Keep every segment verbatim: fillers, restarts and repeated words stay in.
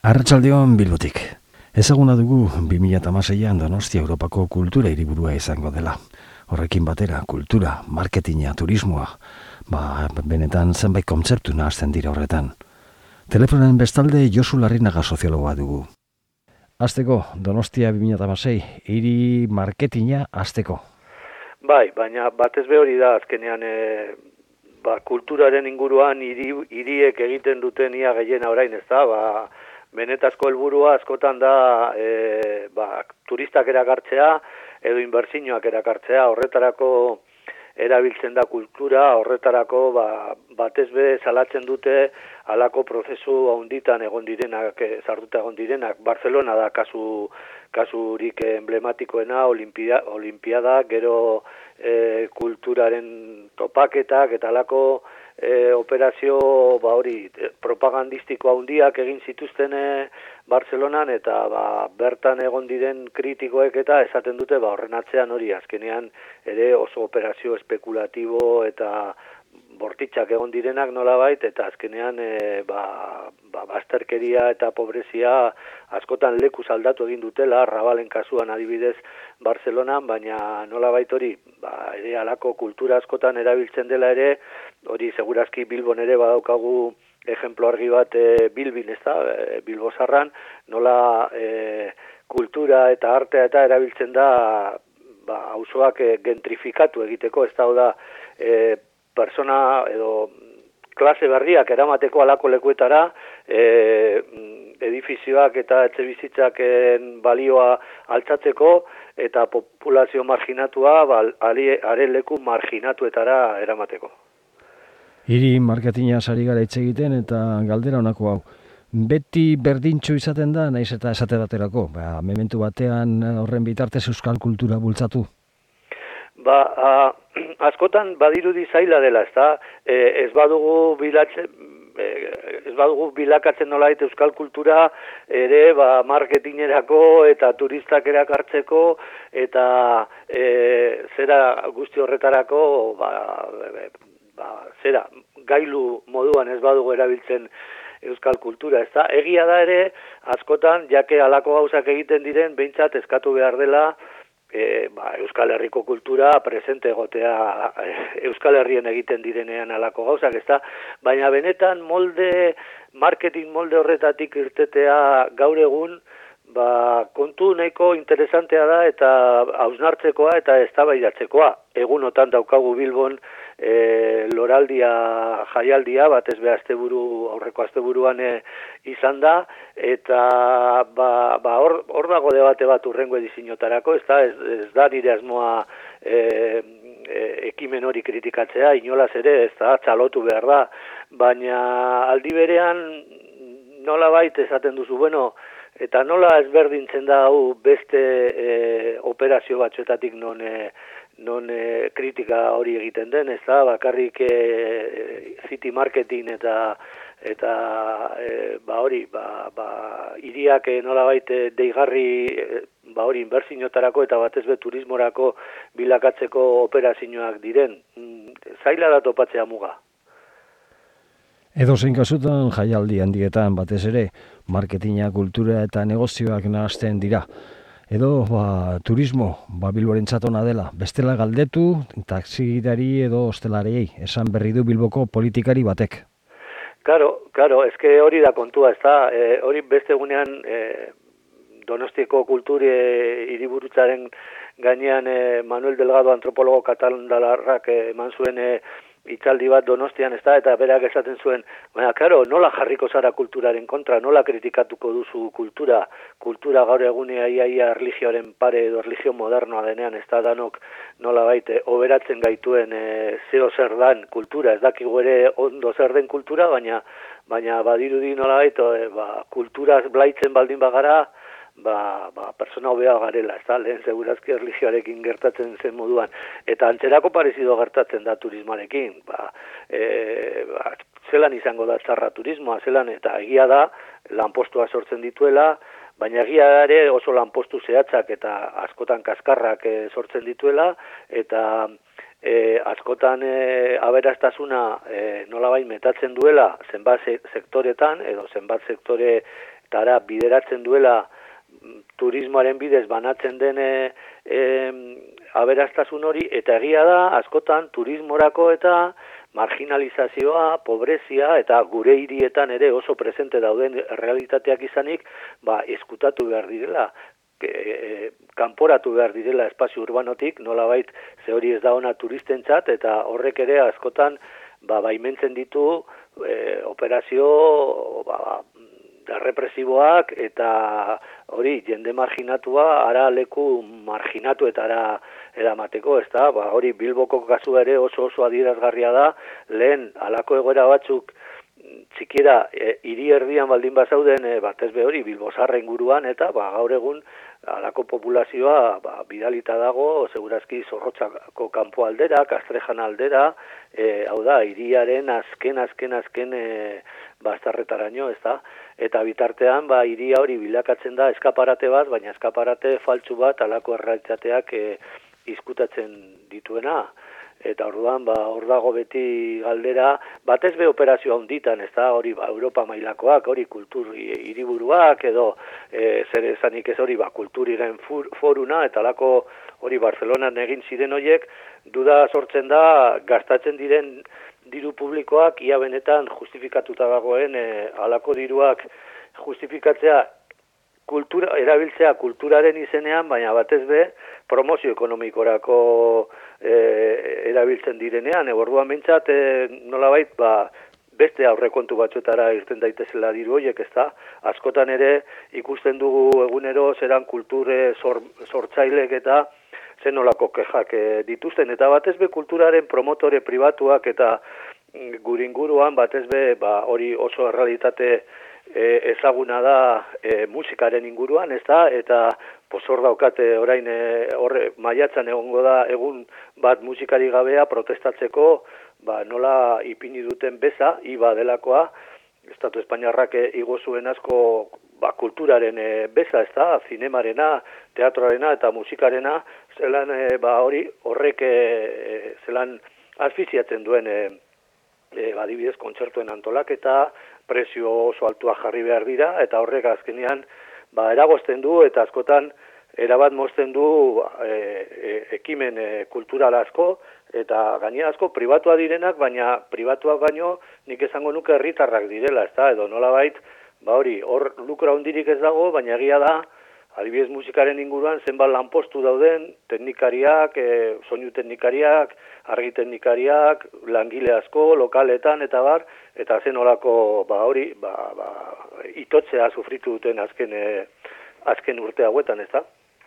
Arratsaldeon Bilbotik. Ezaguna dugu bi mila hamaseian Donostia Europako kultura hiriburua izango dela. Horrekin batera, kultura, marketinga, turismoa, ba, benetan zenbait kontzeptu nahazten dira horretan. Telefonen bestalde Josu Larrinaga soziologoa dugu. Hasteko, Donostia bi mila hamasei, hiri marketinga hasteko. Bai, baina batez be hori da azkenean e, ba, kulturaren inguruan hiri, hiriek egiten duten ia gehiena orain, ez da, ba, benetazko helburua askotan da e, ba, turistak erakartzea edo inbertsioak erakartzea, horretarako erabiltzen da kultura, horretarako ba, batez be salatzen dute halako prozesu handitan egon direnak, sartuta egon direnak. Barcelona da kasu kasurik emblematikoena, olimpia, olimpiada, gero e, kulturaren topaketak eta halako e, operazio ba hori propagandistiko handiak egin zituzten e, Barcelonan, eta ba, bertan egon diren kritikoek eta esaten dute ba horren atzean hori azkenean ere oso operazio espekulatibo eta bortitzak egon direnak nolabait, eta azkenean e, ba, ba, bazterkeria eta pobrezia askotan lekuz aldatu egin dutela, Rabalen kasuan adibidez Barcelonan, baina nolabait hori ba, ere halako kultura askotan erabiltzen dela ere, hori segurazki Bilbon ere badaukagu ejemplo argi bat e, Bilbin, ez da, e, Bilbosarran, nola e, kultura eta artea eta erabiltzen da ba, auzoak e, gentrifikatu egiteko, ez da, da e, persona edo klase berriak eramateko alako lekuetara, e, edifizioak eta etxebizitzak balioa altzatzeko eta populazio marginatua ba, are leku marginatuetara eramateko. Hiri marketinga sari gara hitz egiten eta galdera honako hau. Beti berdintxo izaten da, naiz eta esate baterako, ba, mementu batean horren bitartez euskal kultura bultzatu? Ba, a, askotan badirudi zaila dela, ezta? E, ez badugu bilatzen, e, ez badugu bilakatzen nolait euskal kultura ere ba marketingerako eta turistak erakartzeko eta e, zera guzti horretarako ba, ba zera gailu moduan ez badugu erabiltzen euskal kultura, ezta? Egia da ere askotan jake halako gauzak egiten diren behintzat eskatu behar dela E, ba, Euskal Herriko kultura presente egotea e, Euskal Herrien egiten direnean halako gauzak, ezta? Baina benetan molde, marketing molde horretatik irtetea gaur egun, ba, kontu nahiko interesantea da eta hausnartzekoa eta eztabaidatzekoa. Egunotan daukagu Bilbon e, loraldia, jaialdia, batez be asteburu, aurreko asteburuan e, izan da, eta ba, ba, hor, hor dago debate bat urrengo ediziotarako, ez da, ez, ez da nire asmoa e, e, ekimen hori kritikatzea, inolaz ere, ez da, txalotu behar da, baina aldi berean nolabait esaten duzu, bueno, eta nola ezberdintzen da hau beste e, operazio batzuetatik non, e, non e, kritika hori egiten den, ez da, bakarrik e, city marketing eta eta e, ba hori, ba, ba, hiriak nolabait deigarri e, ba hori inbertsioetarako eta batez be turismorako bilakatzeko operazioak diren. Zaila da topatzea muga. Edo zein kasutan jaialdi handietan batez ere marketinga, kultura eta negozioak nahasten dira. Edo ba, turismo ba, Bilborentzat ona dela. Bestela galdetu, taxigidari edo ostelariei, esan berri du Bilboko politikari batek. Karo, karo, eske hori da kontua, ez da, e, hori beste egunean e, Donostiako kulturi e, hiriburutzaren gainean e, Manuel Delgado antropologo katalandarrak e, eman zuen e, itzaldi bat Donostian, ez da, eta berak esaten zuen, baina, karo, nola jarriko zara kulturaren kontra, nola kritikatuko duzu kultura, kultura gaur egunea iaia erlijioaren pare edo erlijio modernoa denean, ez da, danok nola baite, oberatzen gaituen e, zeo zer dan kultura, ez dakigu ere ondo zer den kultura, baina, baina badirudi nola baite, e, ba, kulturaz blaitzen baldin bagara, ba, ba, persona hobea garela, ez da, lehen segurazki erlijioarekin gertatzen zen moduan, eta antzerako parezido gertatzen da turismoarekin, ba, e, ba, zelan izango da txarra turismoa, zelan, eta egia da, lanpostua sortzen dituela, baina egia da ere oso lanpostu zehatzak eta askotan kaskarrak e, sortzen dituela, eta e, askotan e, aberastasuna e, nolabait metatzen duela zenbat se sektoretan edo zenbat sektore tara bideratzen duela turismoaren bidez banatzen den e, e, aberastasun hori, eta egia da, askotan turismorako eta marginalizazioa, pobrezia eta gure hirietan ere oso presente dauden realitateak izanik, ba, eskutatu behar direla, e, e, kanporatu behar direla espazio urbanotik, nolabait ze hori ez da ona turistentzat, eta horrek ere askotan ba, baimentzen ditu e, operazio ba, represiboak eta hori jende marginatua ara leku marginatu eta ara eramateko, ez da, ba, hori Bilboko kasu ere oso oso adierazgarria da, lehen halako egoera batzuk txikiera e, hiri erdian baldin bazauden e, batez be hori Bilbosarra inguruan eta ba, gaur egun halako populazioa ba, bidalita dago, segurazki Zorrotzako kanpo aldera, Kastrejan aldera, e, hau da, hiriaren azken, azken, azken e, bastarretaraino, ez da? Eta bitartean, ba, hiria hori bilakatzen da eskaparate bat, baina eskaparate faltsu bat halako errealitateak e, izkutatzen dituena. Eta orduan, ba, hor dago beti galdera, batez be operazio handitan, ez da, hori ba, Europa mailakoak, hori kultur hiriburuak, edo e, zer esanik ez hori, ba, kulturiren foruna, eta alako hori Barcelonan egin ziren horiek, duda sortzen da, gastatzen diren diru publikoak, ia benetan justifikatuta dagoen, e, alako diruak justifikatzea, kultura, erabiltzea kulturaren izenean, baina batez be, promozio ekonomikorako e, erabiltzen direnean, orduan mintzat, e, nolabait, ba, beste aurrekontu batzuetara irten daitezela diru horiek, ez da? Askotan ere ikusten dugu egunero zeran kulture sor, sortzailek eta zenolako kexak e, dituzten, eta batez be kulturaren promotore pribatuak eta gure inguruan batez be ba, hori oso errealitate E, ezaguna da e, musikaren inguruan, ez da, eta pozor daukate orain e, horre maiatzan egongo da egun bat musikari gabea protestatzeko, ba, nola ipini duten beza, iba delakoa, Estatu Espainiarrak e, igo zuen asko ba, kulturaren e, beza, ez da, zinemarena, teatroarena eta musikarena, zelan e, ba, hori horrek e, zelan asfiziatzen duen e, e, badibidez kontzertuen antolaketa, prezio oso altua jarri behar dira, eta horrek azkenean ba, eragozten du, eta askotan erabat mozten du e, e, ekimen e, kultural asko, eta gainera asko pribatua direnak, baina pribatuak baino nik esango nuke herritarrak direla, ez da, edo nolabait, ba hori, hor lukra hundirik ez dago, baina egia da, adibidez musikaren inguruan zenbat lanpostu dauden, teknikariak, e, soinu teknikariak, argi teknikariak, langile asko, lokaletan, eta bar, eta zen olako, ba hori, ba, ba, itotzea sufritu duten azken, e, azken urte hauetan, ez da?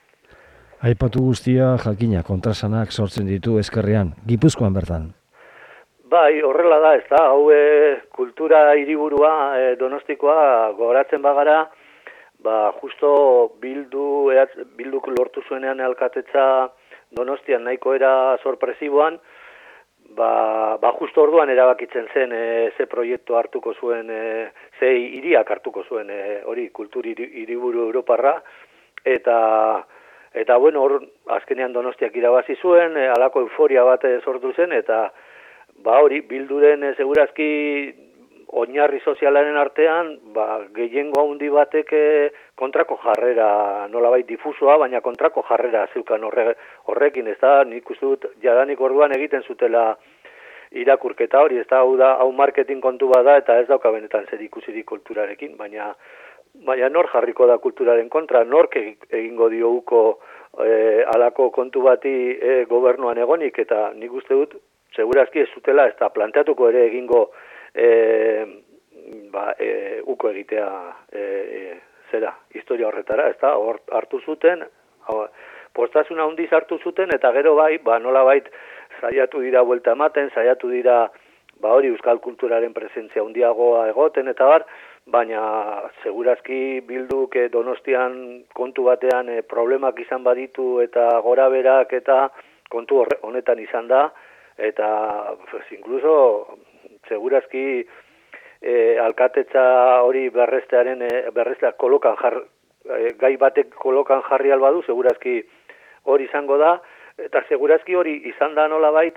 Aipatu guztia jakina kontrasanak sortzen ditu ezkerrean, Gipuzkoan bertan. Bai, horrela da, ez da, hau e, kultura hiriburua e, Donostikoa gogoratzen bagara, ba, justo bildu, eat, bilduk lortu zuenean alkatetza Donostian nahiko era sorpresiboan, ba, ba justo orduan erabakitzen zen e, ze proiektu hartuko zuen, e, ze hiriak hartuko zuen e, hori kultur hiriburu Europarra, eta eta bueno, hor azkenean Donostiak irabazi zuen, e, halako euforia bat e, sortu zen, eta ba hori, bilduren e, segurazki oinarri sozialaren artean, ba, gehiengo handi batek kontrako jarrera, nolabait difusoa, baina kontrako jarrera zeukan horre, horrekin, ez da, nik uste dut, jadanik orduan egiten zutela irakurketa hori, ez da, hau da, hau marketing kontu bada, eta ez dauka benetan zer ikusirik kulturarekin, baina, baina nor jarriko da kulturaren kontra, nork egingo diouko e, alako kontu bati e, gobernuan egonik, eta nik uste dut, segurazki ez zutela, ez da, planteatuko ere egingo E, ba, e, uko egitea e, e, zera, historia horretara, ez da, hor hartu zuten, hau, postasuna handiz hartu zuten, eta gero bai, ba, nola bait, saiatu dira buelta ematen, saiatu dira, ba, hori euskal kulturaren presentzia handiagoa egoten, eta bar, baina segurazki bilduk e, Donostian kontu batean e, problemak izan baditu, eta gora berak, eta kontu horre, honetan izan da, eta, pues, incluso, segurazki e, alkatetza hori berrestearen e, berrestea kolokan jar, e, gai batek kolokan jarri albadu, segurazki hori izango da, eta segurazki hori izan da nolabait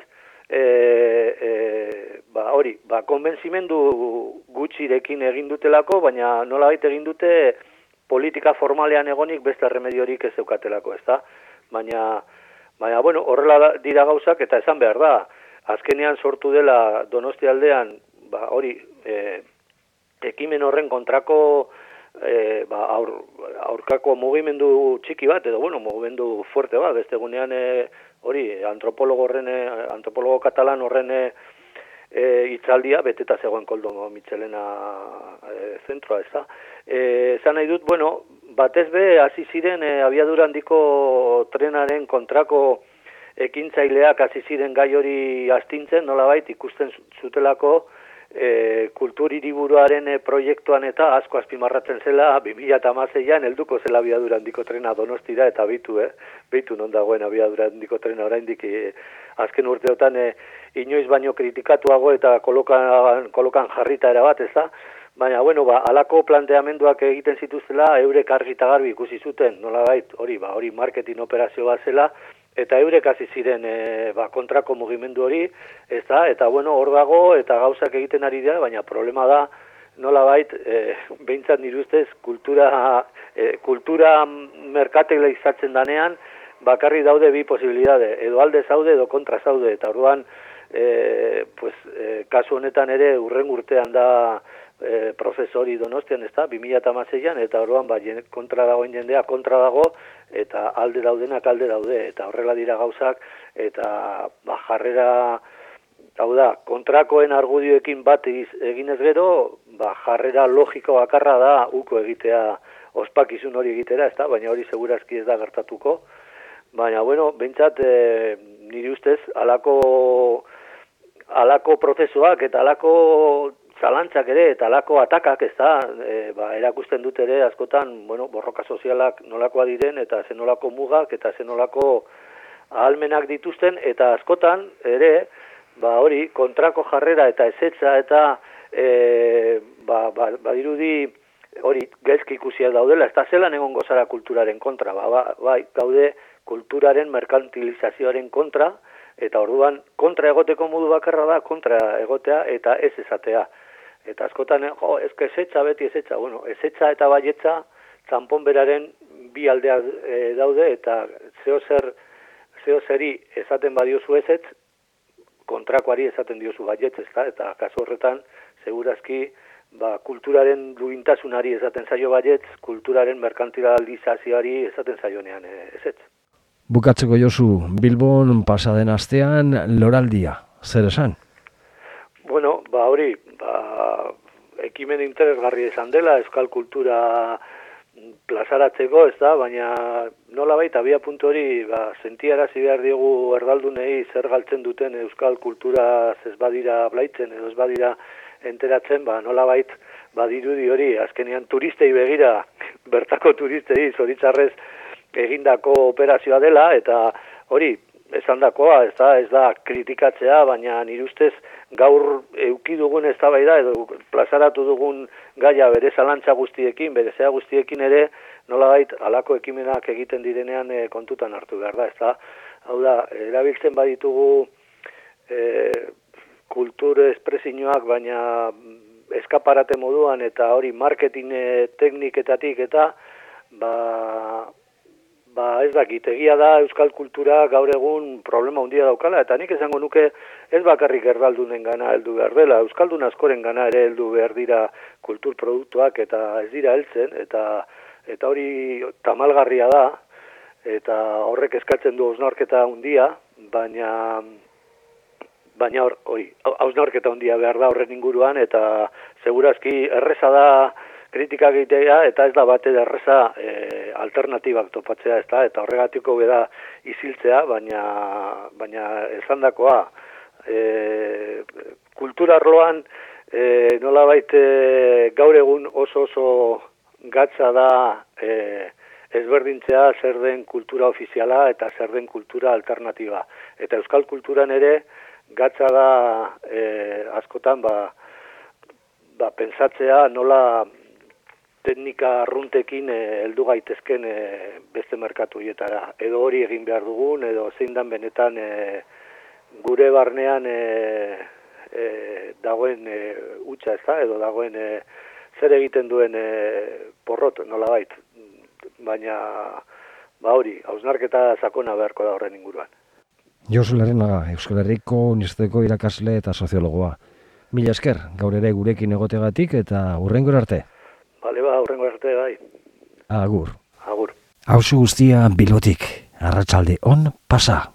e, e, ba, hori, ba, konbentzimendu gutxirekin egin dutelako, baina nolabait egin dute politika formalean egonik beste remediorik ez zeukatelako, ezta? Baina, baina, bueno, horrela dira gauzak eta esan behar da, azkenean sortu dela Donostialdean, ba, hori, e, ekimen horren kontrako e, ba, aur, aurkako mugimendu txiki bat, edo, bueno, mugimendu fuerte bat, beste gunean, e, hori, antropologo horren, e, antropologo katalan horren e, e, itzaldia, beteta zegoen Koldo Mitxelena e, zentroa, ez da. E, zan nahi dut, bueno, batez be, hasi ziren e, abiadura handiko trenaren kontrako ekintzaileak hasi ziren gai hori astintzen, nolabait ikusten zutelako e, kultur hiriburuaren e, proiektuan eta asko azpimarratzen zela bi mila hamaseian helduko zela abiadura handiko trena Donostira eta bitu, eh? Bitu non dagoen abiadura handiko trena oraindik e, azken urteotan e, inoiz baino kritikatuago eta kolokan, kolokan jarrita erabat, ez da? Baina, bueno, ba, alako planteamenduak egiten zituztela, eurek argi eta garbi ikusi zuten, nolabait, hori, ba, hori marketing operazio bat zela, eta eurek hasi ziren e, ba, kontrako mugimendu hori, ez da, eta bueno, hor dago, eta gauzak egiten ari dira, baina problema da, nolabait, e, behintzat nire ustez, kultura, e, kultura merkatela izatzen danean, bakarri daude bi posibilidade, edo alde zaude, edo kontra zaude, eta orduan, e, pues, e, kasu honetan ere, urren urtean da, E, profesori Donostian, ez da, bi mila hamaseian, eta orduan ba, kontra dagoen jendea kontra dago, eta alde daudenak alde daude, eta horrela dira gauzak, eta ba, jarrera, hau da, kontrakoen argudioekin bat eginez gero, ba, jarrera logiko bakarra da uko egitea, ospakizun hori egitera, ez da, baina hori segurazki ez da gertatuko, baina, bueno, behintzat, e, nire ustez, alako, alako prozesuak eta alako zalantzak ere eta alako atakak, ez da, e, ba, erakusten dut ere askotan, bueno, borroka sozialak nolakoa diren eta zenolako mugak eta zenolako ahalmenak dituzten eta askotan ere, ba, hori, kontrako jarrera eta ezetza eta e, ba, ba, badirudi hori gaizki ikusia daudela, ez da zelan egongo zara kulturaren kontra, ba, ba, bai, gaude kulturaren merkantilizazioaren kontra, eta orduan kontra egoteko modu bakarra da, kontra egotea eta ez ezatea. Eta askotan, jo, ezke ezetza beti ezetza, bueno, ezetza eta baietza txanponberaren bi aldeak e, daude, eta zeo zer, zeo zeri esaten badiozu ezetz, kontrakoari esaten diozu baietz, ezta? Eta kasu horretan, segurazki, ba, kulturaren duintasunari esaten zaio baietz, kulturaren merkantilizazioari esaten zaionean e, ezetz. Bukatzeko Josu, Bilbon pasaden astean loraldia, zer esan? Bueno, ba hori, ba, ekimen interesgarri izan dela, euskal kultura plazaratzeko, ez da, baina nolabait abia puntu hori, ba, sentiarazi behar diogu erdaldunei zer galtzen duten euskal kultura ez badira blaitzen, edo ez badira enteratzen, ba, nolabait badirudi hori, azkenean turistei begira, bertako turistei, zoritzarrez egindako operazioa dela, eta hori, esandakoa, ez da, ez da kritikatzea, baina nire ustez gaur euki dugun eztabaida edo plazaratu dugun gaia bere zalantza guztiekin, bere zea guztiekin ere, nolabait halako ekimenak egiten direnean e, kontutan hartu behar da, ez da. Hau da, erabiltzen baditugu e, kultur espresioak, baina eskaparate moduan eta hori marketing e, tekniketatik eta ba... Ba, ez dakit, egia da euskal kultura gaur egun problema handia daukala, eta nik esango nuke ez bakarrik erdaldunen gana heldu behar dela, euskaldun askoren gana ere heldu behar dira kultur produktuak eta ez dira heltzen, eta eta hori tamalgarria da, eta horrek eskatzen du hausnarketa handia, baina baina hor, hori, hausnarketa handia behar da horren inguruan, eta segurazki erreza da kritika egitea eta ez da bate erreza e, alternatibak topatzea, ez da, eta horregatiko beda isiltzea, baina, baina esandakoa e, kultura arloan e, nolabait e, gaur egun oso oso gatza da e, ezberdintzea zer den kultura ofiziala eta zer den kultura alternatiba. Eta euskal kulturan ere gatza da e, askotan ba, ba, pentsatzea nola teknika arruntekin heldu e, gaitezken e, beste merkatu hietara. Edo hori egin behar dugun, edo zein dan benetan e, gure barnean e, e, dagoen e, hutsa, ez da, edo dagoen e, zer egiten duen e, porrot, nolabait, baina ba hori, hausnarketa sakona beharko da horren inguruan. Josu Larrenaga, Euskal Herriko Unibertsitateko irakasle eta soziologoa. Mila esker, gaur ere gurekin egotegatik eta hurrengora arte. Bale ba, hurrengora arte bai. Agur. Agur. Hauzu guztia Bilbotik, arratsalde on pasa.